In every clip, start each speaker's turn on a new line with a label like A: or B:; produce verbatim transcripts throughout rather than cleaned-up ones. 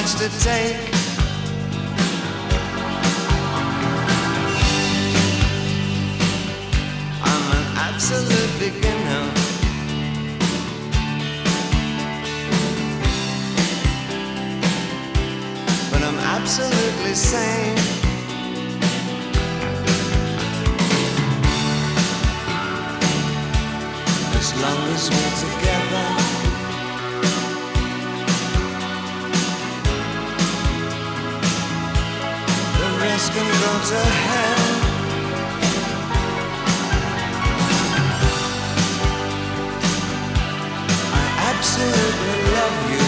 A: much to take. I'm an absolute beginner, but I'm absolutely sane. As long as we're together, the rest can go to hell. I absolutely love you,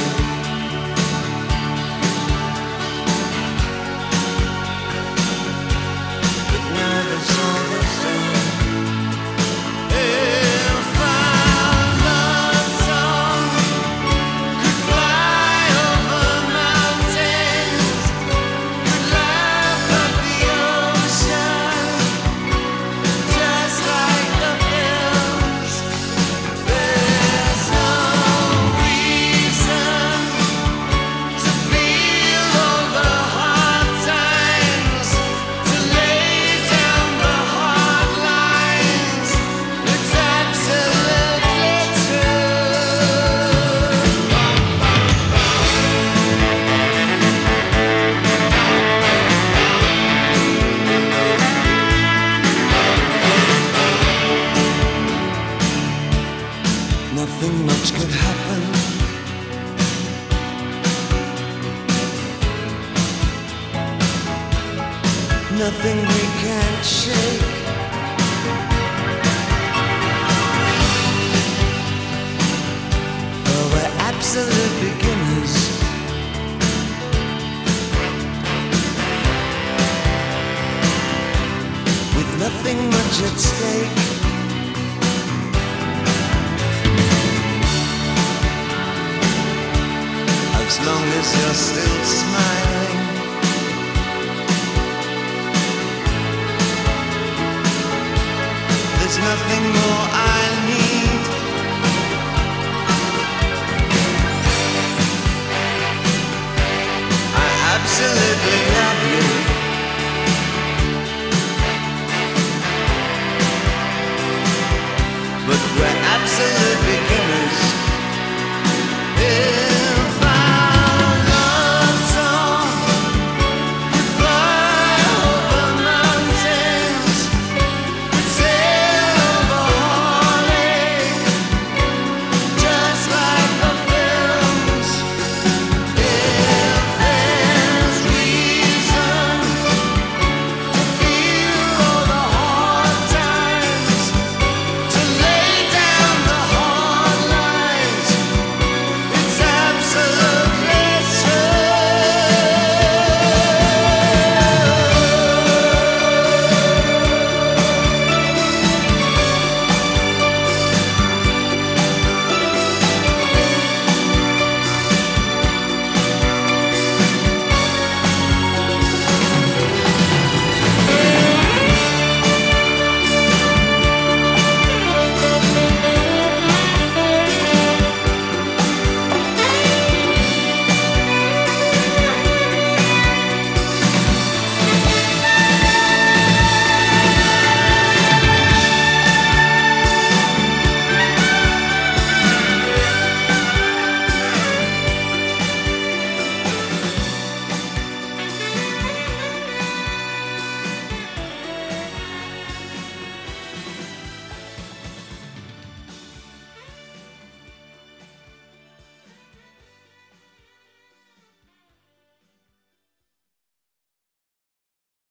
A: but neither's all the same. Nothing much could happen. Nothing we can't shake. Oh, we're absolute beginners, with nothing much at stake. As long as you're still smiling, there's nothing more I need. I absolutely love you, but we're absolute beginners. Yeah.